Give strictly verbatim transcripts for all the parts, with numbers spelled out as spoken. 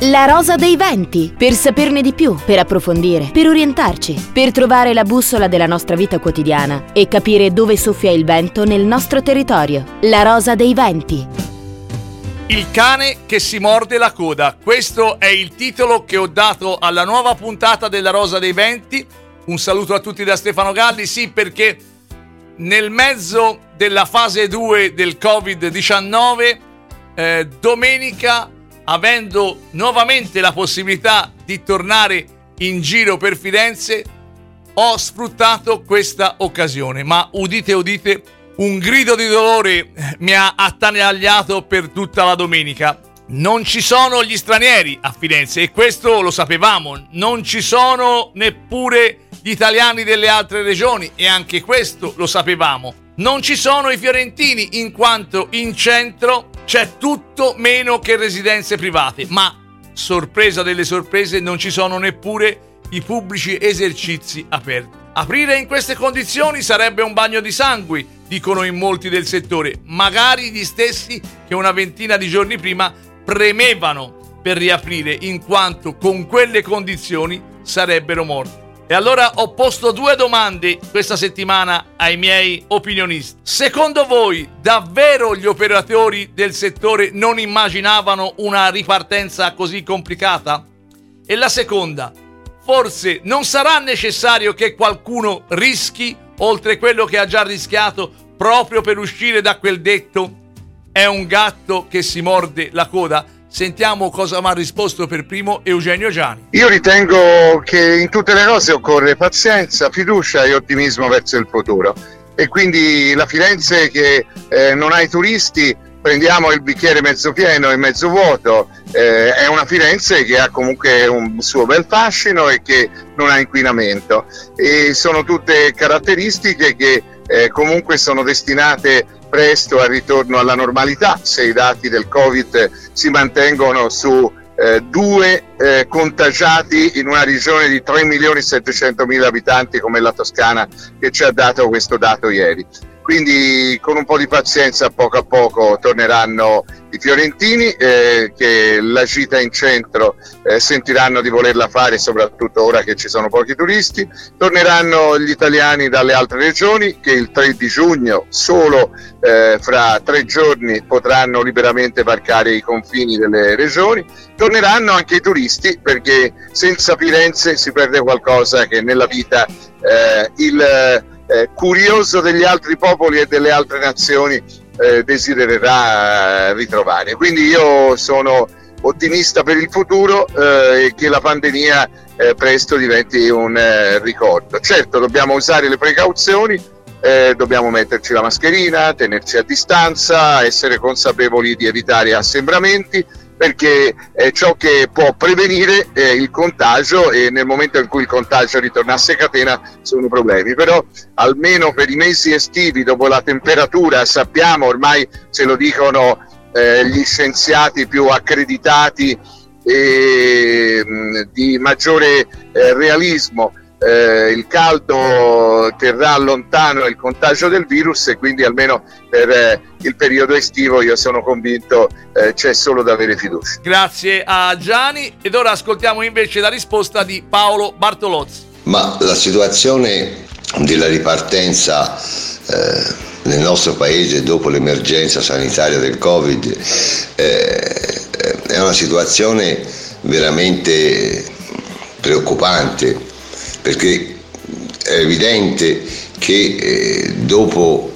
La rosa dei venti, per saperne di più, per approfondire, per orientarci, per trovare la bussola della nostra vita quotidiana e capire dove soffia il vento nel nostro territorio. La rosa dei venti. Il cane che si morde la coda. Questo è il titolo che ho dato alla nuova puntata della Rosa dei Venti. Un saluto a tutti da Stefano Galli. Sì, perché nel mezzo della fase due del covid diciannove, eh, domenica, avendo nuovamente la possibilità di tornare in giro per Firenze, ho sfruttato questa occasione. Ma udite, udite, un grido di dolore mi ha attanagliato per tutta la domenica. Non ci sono gli stranieri a Firenze e questo lo sapevamo. Non ci sono neppure gli italiani delle altre regioni e anche questo lo sapevamo. Non ci sono i fiorentini, in quanto in centro c'è tutto meno che residenze private, ma sorpresa delle sorprese non ci sono neppure i pubblici esercizi aperti. Aprire in queste condizioni sarebbe un bagno di sangue, dicono in molti del settore, magari gli stessi che una ventina di giorni prima premevano per riaprire, in quanto con quelle condizioni sarebbero morti. E allora ho posto due domande questa settimana ai miei opinionisti. Secondo voi davvero gli operatori del settore non immaginavano una ripartenza così complicata? E la seconda, forse non sarà necessario che qualcuno rischi oltre quello che ha già rischiato proprio per uscire da quel detto è un gatto che si morde la coda? Sentiamo cosa mi ha risposto per primo Eugenio Giani. Io ritengo che in tutte le cose occorre pazienza, fiducia e ottimismo verso il futuro. E quindi la Firenze che eh, non ha i turisti, prendiamo il bicchiere mezzo pieno e mezzo vuoto, eh, è una Firenze che ha comunque un suo bel fascino e che non ha inquinamento. E sono tutte caratteristiche che eh, comunque sono destinate presto al ritorno alla normalità, se i dati del Covid si mantengono su eh, due eh, contagiati in una regione di tre milioni e settecentomila abitanti come la Toscana, che ci ha dato questo dato ieri. Quindi con un po' di pazienza, poco a poco torneranno i fiorentini eh, che la gita in centro eh, sentiranno di volerla fare, soprattutto ora che ci sono pochi turisti. Torneranno gli italiani dalle altre regioni che il tre di giugno, solo eh, fra tre giorni, potranno liberamente varcare i confini delle regioni. Torneranno anche i turisti, perché senza Firenze si perde qualcosa che nella vita eh, il Eh, curioso degli altri popoli e delle altre nazioni eh, desidererà eh, ritrovare. Quindi io sono ottimista per il futuro eh, e che la pandemia eh, presto diventi un eh, ricordo. Certo, dobbiamo usare le precauzioni, eh, dobbiamo metterci la mascherina, tenerci a distanza, essere consapevoli di evitare assembramenti, perché è ciò che può prevenire eh, il contagio, e nel momento in cui il contagio ritornasse a catena sono problemi. Però almeno per i mesi estivi, dopo la temperatura, sappiamo, ormai ce lo dicono eh, gli scienziati più accreditati e mh, di maggiore eh, realismo, Eh, il caldo terrà lontano il contagio del virus, e quindi almeno per eh, il periodo estivo io sono convinto eh, c'è solo da avere fiducia. Grazie a Gianni, ed ora ascoltiamo invece la risposta di Paolo Bartolozzi. Ma la situazione della ripartenza eh, nel nostro paese dopo l'emergenza sanitaria del Covid eh, è una situazione veramente preoccupante, perché è evidente che eh, dopo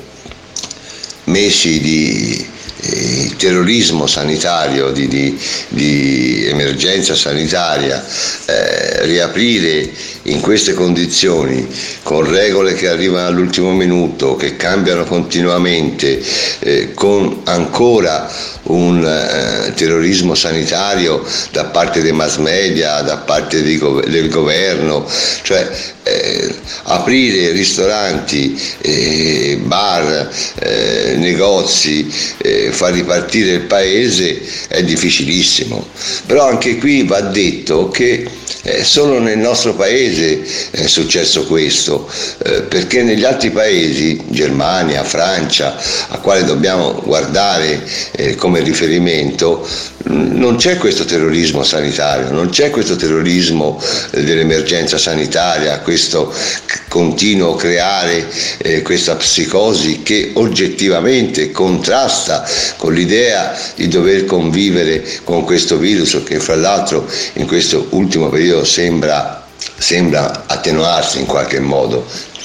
mesi di eh, terrorismo sanitario, di, di, di emergenza sanitaria, eh, riaprire in queste condizioni con regole che arrivano all'ultimo minuto, che cambiano continuamente, eh, con ancora un eh, terrorismo sanitario da parte dei mass media, da parte di, del governo, cioè eh, aprire ristoranti, eh, bar, eh, negozi, eh, far ripartire il paese è difficilissimo. Però anche qui va detto che Eh, solo nel nostro paese è successo questo, eh, perché negli altri paesi, Germania, Francia, a quale dobbiamo guardare eh, come come riferimento, non c'è questo terrorismo sanitario, non c'è questo terrorismo dell'emergenza sanitaria, questo continuo creare eh, questa psicosi che oggettivamente contrasta con l'idea di dover convivere con questo virus che fra l'altro in questo ultimo periodo sembra, sembra attenuarsi in qualche modo.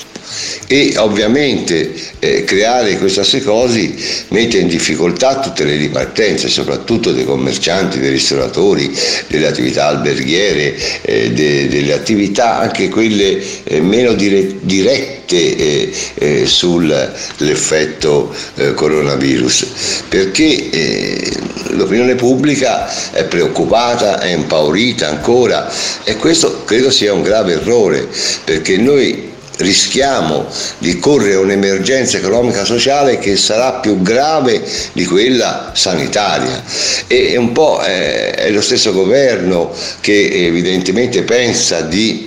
E ovviamente eh, creare questa psicosi mette in difficoltà tutte le ripartenze, soprattutto dei commercianti, dei ristoratori, delle attività alberghiere, eh, de, delle attività anche quelle eh, meno dire, dirette eh, eh, sull'effetto eh, coronavirus, perché eh, l'opinione pubblica è preoccupata, è impaurita ancora, e questo credo sia un grave errore, perché noi rischiamo di correre un'emergenza economica sociale che sarà più grave di quella sanitaria, e un po' è, è lo stesso governo che evidentemente pensa di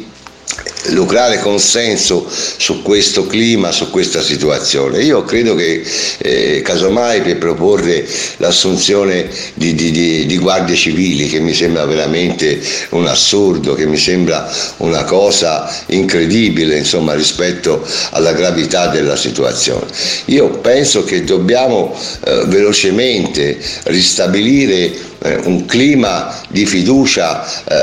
lucrare consenso su questo clima, su questa situazione. Io credo che eh, casomai per proporre l'assunzione di, di, di, di guardie civili, che mi sembra veramente un assurdo, che mi sembra una cosa incredibile, insomma, rispetto alla gravità della situazione. Io penso che dobbiamo eh, velocemente ristabilire un clima di fiducia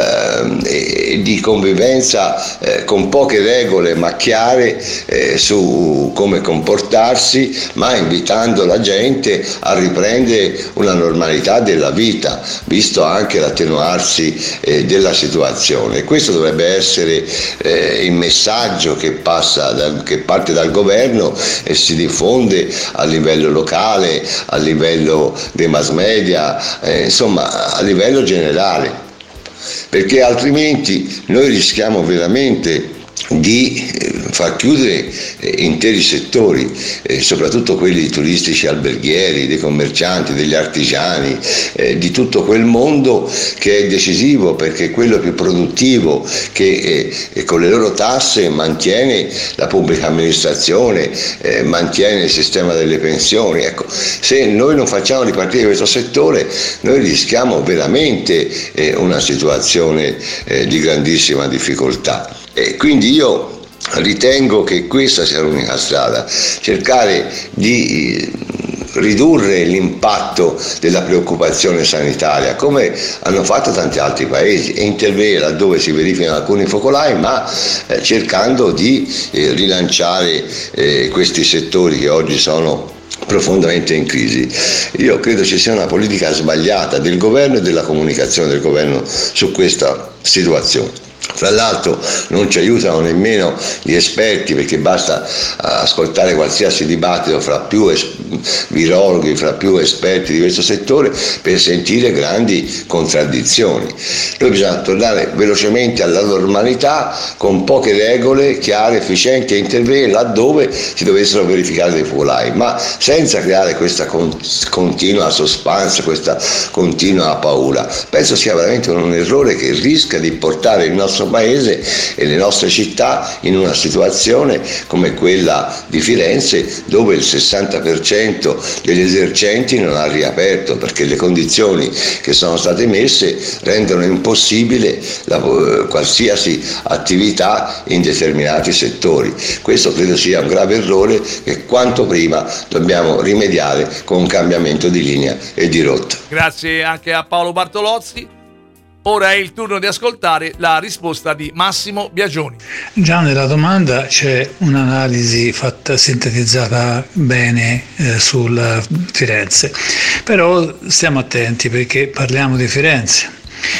eh, e di convivenza eh, con poche regole ma chiare eh, su come comportarsi, ma invitando la gente a riprendere una normalità della vita, visto anche l'attenuarsi eh, della situazione. Questo dovrebbe essere eh, il messaggio che, passa dal, che parte dal governo e si diffonde a livello locale, a livello dei mass media, eh, insomma a livello generale, perché altrimenti noi rischiamo veramente di far chiudere interi settori, eh, soprattutto quelli turistici, alberghieri, dei commercianti, degli artigiani, eh, di tutto quel mondo che è decisivo, perché è quello più produttivo, che eh, con le loro tasse mantiene la pubblica amministrazione, eh, mantiene il sistema delle pensioni. Ecco, se noi non facciamo ripartire questo settore, noi rischiamo veramente eh, una situazione eh, di grandissima difficoltà. E quindi io ritengo che questa sia l'unica strada, cercare di ridurre l'impatto della preoccupazione sanitaria, come hanno fatto tanti altri paesi, e intervenire laddove si verificano alcuni focolai, ma eh, cercando di eh, rilanciare eh, questi settori che oggi sono profondamente in crisi. Io credo ci sia una politica sbagliata del governo e della comunicazione del governo su questa situazione. Fra l'altro non ci aiutano nemmeno gli esperti, perché basta ascoltare qualsiasi dibattito fra più es- virologhi, fra più esperti di questo settore per sentire grandi contraddizioni. Noi bisogna tornare velocemente alla normalità con poche regole chiare, efficienti, e intervenire laddove si dovessero verificare dei focolai, ma senza creare questa con- continua suspense, questa continua paura. Penso sia veramente un errore che rischia di portare il nostro paese e le nostre città in una situazione come quella di Firenze, dove il sessanta per cento degli esercenti non ha riaperto, perché le condizioni che sono state messe rendono impossibile la, qualsiasi attività in determinati settori. Questo credo sia un grave errore che quanto prima dobbiamo rimediare con un cambiamento di linea e di rotta. Grazie anche a Paolo Bartolozzi. Ora è il turno di ascoltare la risposta di Massimo Biagioni. Già nella domanda c'è un'analisi fatta, sintetizzata bene eh, sulla Firenze, però stiamo attenti perché parliamo di Firenze.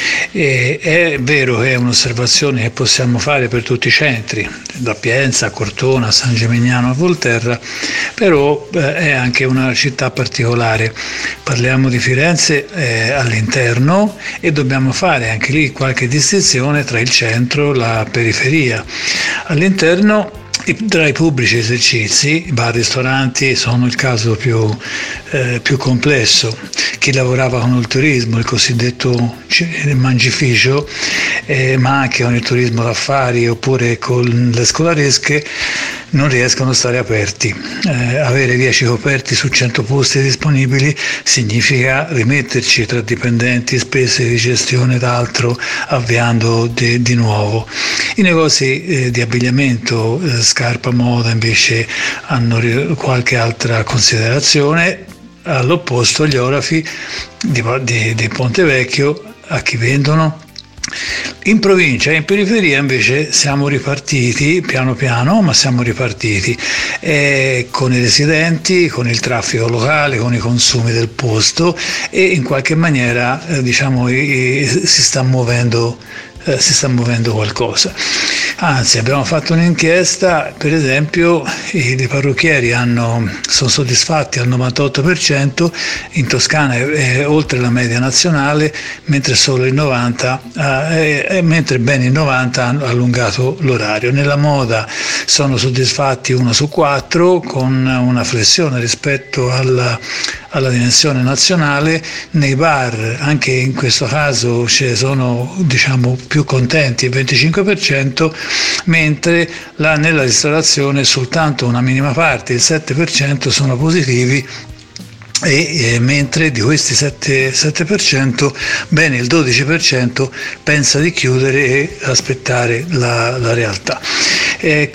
E è vero che è un'osservazione che possiamo fare per tutti i centri, da Pienza a Cortona, a San Gimignano a Volterra, però eh, è anche una città particolare. Parliamo di Firenze eh, all'interno, e dobbiamo fare anche lì qualche distinzione tra il centro e la periferia. All'interno, tra i pubblici esercizi, bar, ristoranti sono il caso più, eh, più complesso. Chi lavorava con il turismo, il cosiddetto mangificio, eh, ma anche con il turismo d'affari oppure con le scolaresche, non riescono a stare aperti. Eh, avere dieci coperti su cento posti disponibili significa rimetterci tra dipendenti, spese di gestione ed altro, avviando di, di nuovo. I negozi eh, di abbigliamento, eh, scarpa, moda invece hanno ri- qualche altra considerazione. All'opposto gli orafi di, di, di Ponte Vecchio a chi vendono? In provincia e in periferia invece siamo ripartiti piano piano, ma siamo ripartiti eh, con i residenti, con il traffico locale, con i consumi del posto, e in qualche maniera eh, diciamo i, i, si sta muovendo eh, si sta muovendo qualcosa. Anzi, abbiamo fatto un'inchiesta, per esempio i, i parrucchieri hanno, sono soddisfatti al novantotto per cento, in Toscana è, è oltre la media nazionale, mentre solo il novanta per cento, eh, eh, mentre ben il novanta per cento hanno allungato l'orario. Nella moda sono soddisfatti uno su quattro, con una flessione rispetto alla, alla dimensione nazionale. Nei bar, anche in questo caso, ci sono diciamo più contenti, il venticinque per cento, mentre la, nella ristorazione soltanto una minima parte, il sette per cento, sono positivi. E, e mentre di questi sette per cento bene il dodici per cento pensa di chiudere e aspettare la, la realtà. Eh,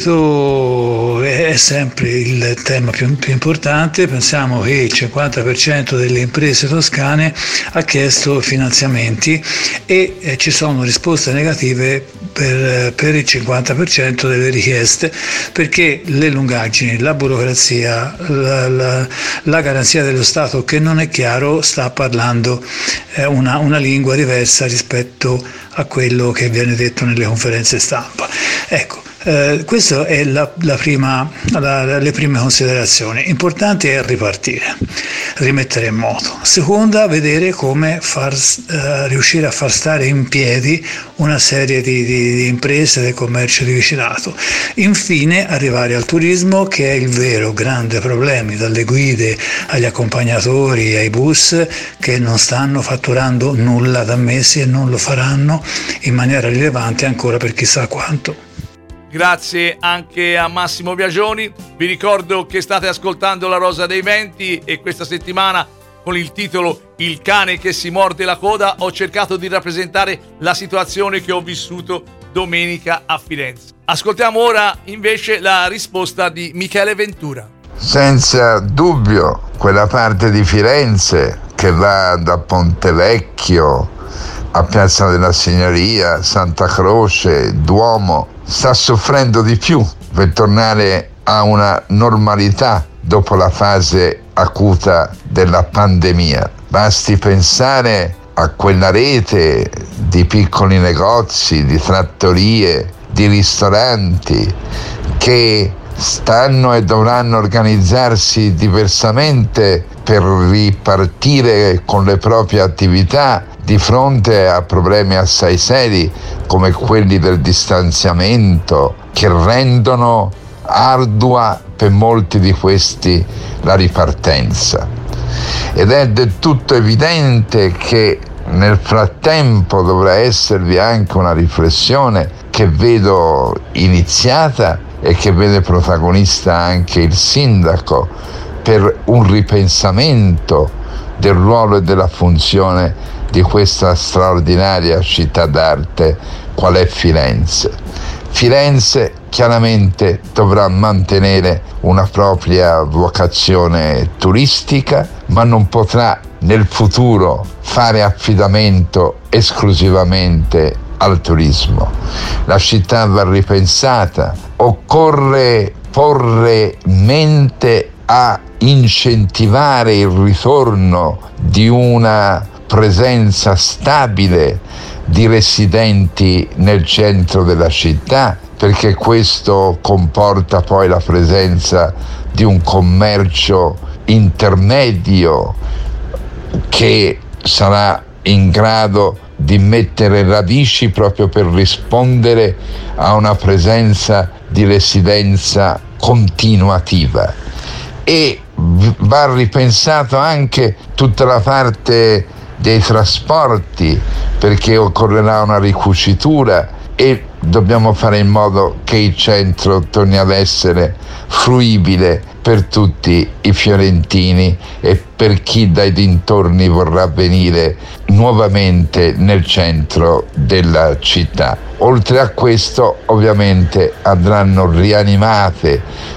credito è sempre il tema più, più importante. Pensiamo che il cinquanta per cento delle imprese toscane ha chiesto finanziamenti e eh, ci sono risposte negative per, per il cinquanta per cento delle richieste, perché le lungaggini, la burocrazia, la, la, la garanzia dello Stato, che non è chiaro, sta parlando eh, una, una lingua diversa rispetto a quello che viene detto nelle conferenze stampa. Ecco, eh, queste è la, la prima, la, le prime considerazioni. Importante è ripartire, rimettere in moto. Seconda, vedere come far, eh, riuscire a far stare in piedi una serie di, di, di imprese del commercio di vicinato. Infine, arrivare al turismo, che è il vero grande problema, dalle guide agli accompagnatori, ai bus, che non stanno fatturando nulla da mesi e non lo faranno in maniera rilevante ancora per chissà quanto. Grazie anche a Massimo Biagioni. Vi ricordo che state ascoltando La Rosa dei Venti e questa settimana, con il titolo Il cane che si morde la coda, ho cercato di rappresentare la situazione che ho vissuto domenica a Firenze. Ascoltiamo ora invece la risposta di Michele Ventura. Senza dubbio quella parte di Firenze che va da Ponte Vecchio a Piazza della Signoria, Santa Croce, Duomo, sta soffrendo di più per tornare a una normalità dopo la fase acuta della pandemia. Basti pensare a quella rete di piccoli negozi, di trattorie, di ristoranti che stanno e dovranno organizzarsi diversamente per ripartire con le proprie attività di fronte a problemi assai seri come quelli del distanziamento, che rendono ardua per molti di questi la ripartenza. Ed è del tutto evidente che nel frattempo dovrà esservi anche una riflessione che vedo iniziata e che vede protagonista anche il sindaco, per un ripensamento del ruolo e della funzione di questa straordinaria città d'arte qual è Firenze. Firenze chiaramente dovrà mantenere una propria vocazione turistica, ma non potrà nel futuro fare affidamento esclusivamente al turismo. La città va ripensata, occorre porre mente a incentivare il ritorno di una presenza stabile di residenti nel centro della città, perché questo comporta poi la presenza di un commercio intermedio che sarà in grado di mettere radici proprio per rispondere a una presenza di residenza continuativa. E va ripensato anche tutta la parte dei trasporti, perché occorrerà una ricucitura e dobbiamo fare in modo che il centro torni ad essere fruibile per tutti i fiorentini e per chi dai dintorni vorrà venire nuovamente nel centro della città. Oltre a questo, ovviamente andranno rianimate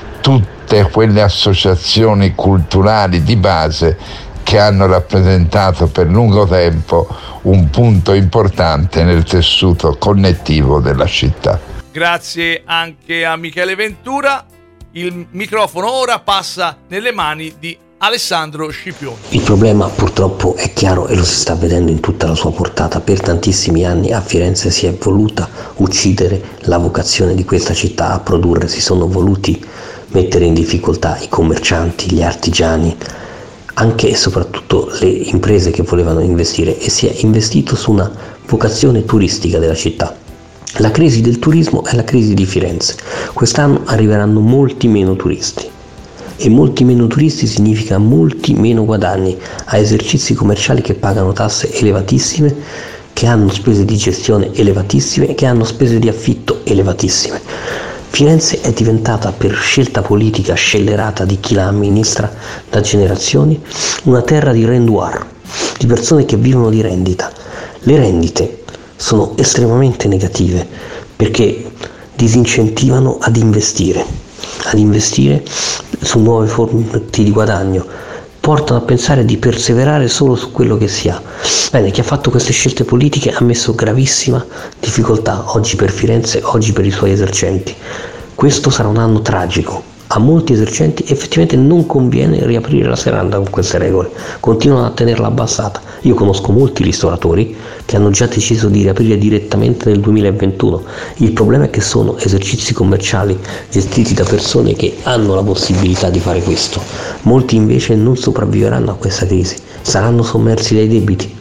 tutte quelle associazioni culturali di base che hanno rappresentato per lungo tempo un punto importante nel tessuto connettivo della città. Grazie anche a Michele Ventura. Il microfono ora passa nelle mani di Alessandro Scipioni. Il problema purtroppo è chiaro e lo si sta vedendo in tutta la sua portata. Per tantissimi anni a Firenze si è voluta uccidere la vocazione di questa città a produrre, si sono voluti mettere in difficoltà i commercianti, gli artigiani, anche e soprattutto le imprese che volevano investire, e si è investito su una vocazione turistica della città. La crisi del turismo è la crisi di Firenze. Quest'anno arriveranno molti meno turisti e molti meno turisti significa molti meno guadagni a esercizi commerciali che pagano tasse elevatissime, che hanno spese di gestione elevatissime, che hanno spese di affitto elevatissime. Firenze è diventata, per scelta politica scellerata di chi la amministra da generazioni, una terra di renduar, di persone che vivono di rendita. Le rendite sono estremamente negative perché disincentivano ad investire, ad investire su nuove fonti di guadagno, portano a pensare di perseverare solo su quello che si ha. Bene, chi ha fatto queste scelte politiche ha messo gravissima difficoltà oggi per Firenze, oggi per i suoi esercenti. Questo sarà un anno tragico. A molti esercenti effettivamente non conviene riaprire la serranda con queste regole, continuano a tenerla abbassata. Io conosco molti ristoratori che hanno già deciso di riaprire direttamente nel duemilaventuno. Il problema è che sono esercizi commerciali gestiti da persone che hanno la possibilità di fare questo. Molti invece non sopravviveranno a questa crisi, saranno sommersi dai debiti.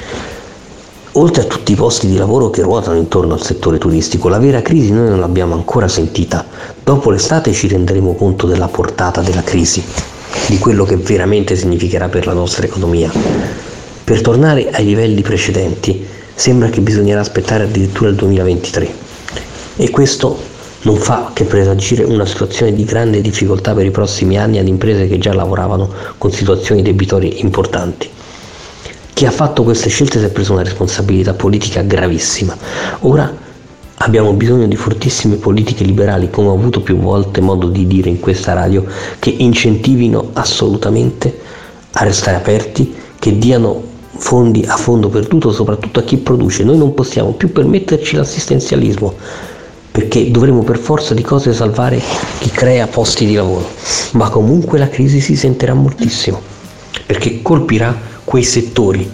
Oltre a tutti i posti di lavoro che ruotano intorno al settore turistico, la vera crisi noi non l'abbiamo ancora sentita. Dopo l'estate ci renderemo conto della portata della crisi, di quello che veramente significherà per la nostra economia. Per tornare ai livelli precedenti sembra che bisognerà aspettare addirittura il duemilaventitré, e questo non fa che presagire una situazione di grande difficoltà per i prossimi anni ad imprese che già lavoravano con situazioni debitorie importanti. Chi ha fatto queste scelte si è preso una responsabilità politica gravissima. Ora abbiamo bisogno di fortissime politiche liberali, come ho avuto più volte modo di dire in questa radio, che incentivino assolutamente a restare aperti, che diano fondi a fondo perduto, soprattutto a chi produce. Noi non possiamo più permetterci l'assistenzialismo, perché dovremo per forza di cose salvare chi crea posti di lavoro. Ma comunque la crisi si sentirà moltissimo, perché colpirà quei settori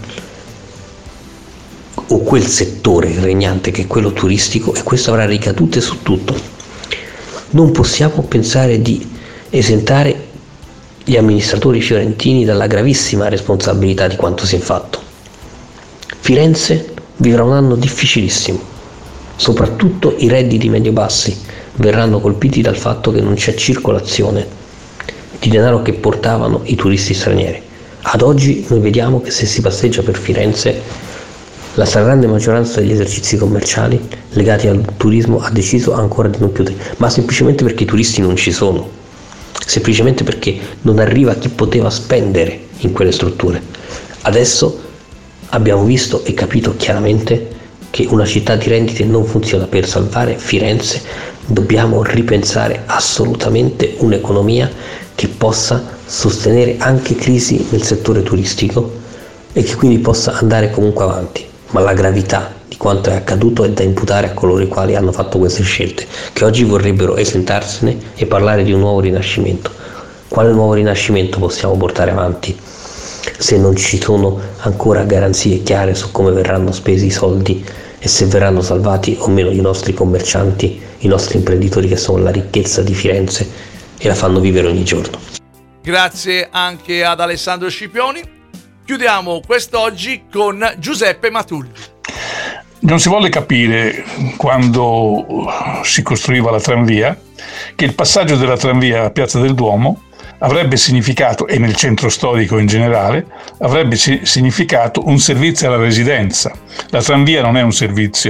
o quel settore regnante che è quello turistico, e questo avrà ricadute su tutto. Non possiamo pensare di esentare gli amministratori fiorentini dalla gravissima responsabilità di quanto si è fatto. Firenze vivrà un anno difficilissimo, soprattutto i redditi medio-bassi verranno colpiti dal fatto che non c'è circolazione di denaro che portavano i turisti stranieri. Ad oggi noi vediamo che se si passeggia per Firenze la stragrande maggioranza degli esercizi commerciali legati al turismo ha deciso ancora di non chiudere, ma semplicemente perché i turisti non ci sono, semplicemente perché non arriva chi poteva spendere in quelle strutture. Adesso abbiamo visto e capito chiaramente che una città di rendite non funziona. Per salvare Firenze dobbiamo ripensare assolutamente un'economia che possa sostenere anche crisi nel settore turistico e che quindi possa andare comunque avanti. Ma la gravità di quanto è accaduto è da imputare a coloro i quali hanno fatto queste scelte, che oggi vorrebbero esentarsene e parlare di un nuovo rinascimento. Quale nuovo rinascimento possiamo portare avanti se non ci sono ancora garanzie chiare su come verranno spesi i soldi e se verranno salvati o meno i nostri commercianti, i nostri imprenditori che sono la ricchezza di Firenze e la fanno vivere ogni giorno. Grazie anche ad Alessandro Scipioni. Chiudiamo quest'oggi con Giuseppe Matulli. Non si volle capire, quando si costruiva la tranvia, che il passaggio della tranvia a Piazza del Duomo avrebbe significato, e nel centro storico in generale, avrebbe significato un servizio alla residenza. La tranvia non è un servizio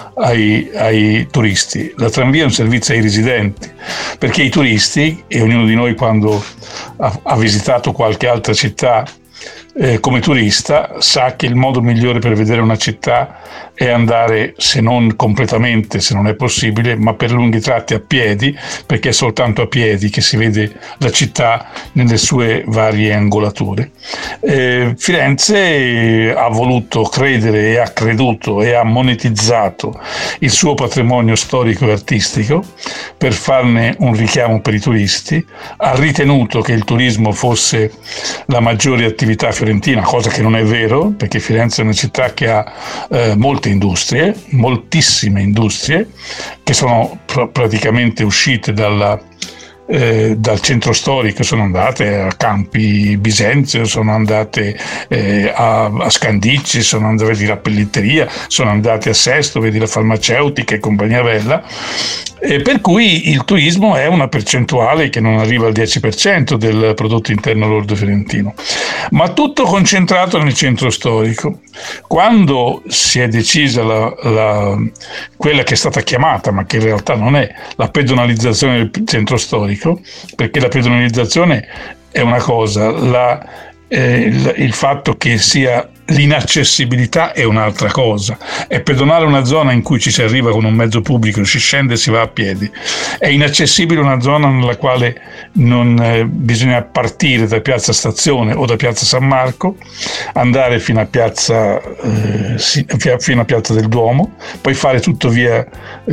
ai, ai turisti, la tranvia è un servizio ai residenti, perché i turisti, e ognuno di noi quando ha, ha visitato qualche altra città eh, come turista sa che il modo migliore per vedere una città è andare, se non completamente, se non è possibile, ma per lunghi tratti a piedi, perché è soltanto a piedi che si vede la città nelle sue varie angolature. Eh, Firenze ha voluto credere e ha creduto e ha monetizzato il suo patrimonio storico e artistico per farne un richiamo per i turisti, ha ritenuto che il turismo fosse la maggiore attività fiorentina, cosa che non è vero, perché Firenze è una città che ha eh, molte industrie, moltissime industrie che sono pr- praticamente uscite dalla, eh, dal centro storico, sono andate a Campi Bisenzio, sono andate eh, a, a Scandicci, sono andate, vedi la pelletteria, sono andate a Sesto, vedi la farmaceutica e compagnia bella. E per cui il turismo è una percentuale che non arriva al dieci per cento del prodotto interno lordo fiorentino, ma tutto concentrato nel centro storico. Quando si è decisa la, la, quella che è stata chiamata, ma che in realtà non è, la pedonalizzazione del centro storico, perché la pedonalizzazione è una cosa, la, eh, il, il fatto che sia l'inaccessibilità è un'altra cosa. È pedonale una zona in cui ci si arriva con un mezzo pubblico, si scende e si va a piedi. È inaccessibile una zona nella quale non eh, bisogna partire da Piazza Stazione o da Piazza San Marco, andare fino a Piazza eh, fino a Piazza del Duomo, poi fare tutto via,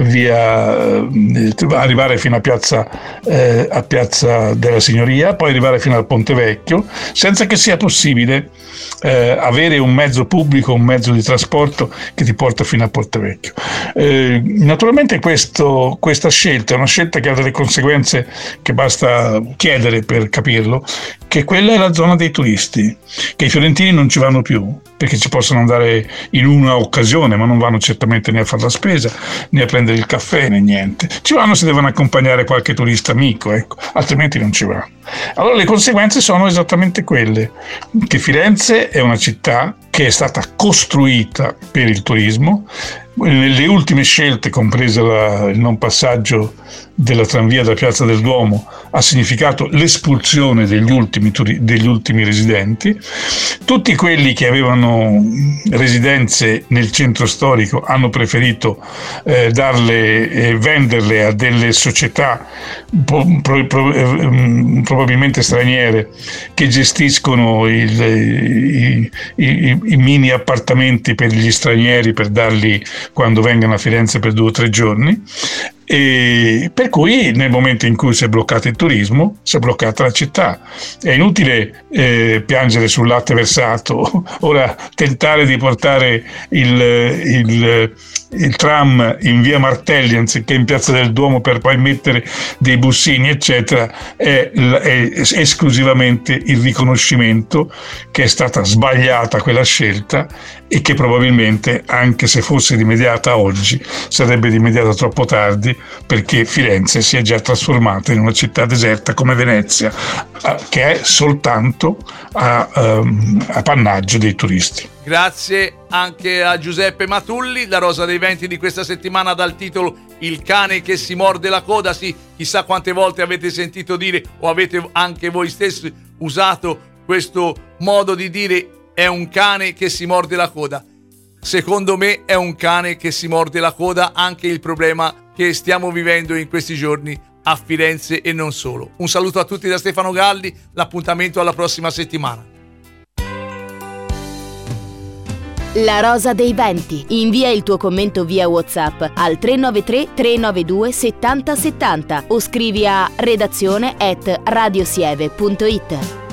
via eh, arrivare fino a Piazza, eh, a Piazza della Signoria, poi arrivare fino al Ponte Vecchio, senza che sia possibile eh, avere un un mezzo pubblico, un mezzo di trasporto che ti porta fino a Ponte Vecchio. Eh, naturalmente questo, questa scelta è una scelta che ha delle conseguenze che basta chiedere per capirlo, che quella è la zona dei turisti, che i fiorentini non ci vanno più, perché ci possono andare in una occasione, ma non vanno certamente né a fare la spesa, né a prendere il caffè, né niente. Ci vanno se devono accompagnare qualche turista amico, ecco, altrimenti non ci vanno. Allora le conseguenze sono esattamente quelle, che Firenze è una città che è stata costruita per il turismo. Nelle ultime scelte, compresa la, il non passaggio della tranvia da Piazza del Duomo, ha significato l'espulsione degli ultimi, degli ultimi residenti. Tutti quelli che avevano residenze nel centro storico hanno preferito eh, darle e eh, venderle a delle società pro, pro, pro, eh, probabilmente straniere che gestiscono il, i, i, i mini appartamenti per gli stranieri, per darli quando vengono a Firenze per due o tre giorni. E per cui nel momento in cui si è bloccato il turismo, si è bloccata la città. È inutile eh, piangere sul latte versato. Ora tentare di portare il, il, il tram in via Martelli anziché in Piazza del Duomo per poi mettere dei bussini eccetera è, è esclusivamente il riconoscimento che è stata sbagliata quella scelta e che probabilmente, anche se fosse rimediata oggi, sarebbe rimediata troppo tardi, perché Firenze si è già trasformata in una città deserta come Venezia, che è soltanto a, um, appannaggio dei turisti. Grazie anche a Giuseppe Matulli. La rosa dei venti di questa settimana dal titolo Il cane che si morde la coda. Sì, chissà quante volte avete sentito dire, o avete anche voi stessi usato questo modo di dire: è un cane che si morde la coda. Secondo me è un cane che si morde la coda anche il problema che stiamo vivendo in questi giorni a Firenze e non solo. Un saluto a tutti da Stefano Galli, l'appuntamento alla prossima settimana. La rosa dei venti. Invia il tuo commento via WhatsApp al tre nove tre tre nove due settanta settanta o scrivi a redazione at radiosieve punto it.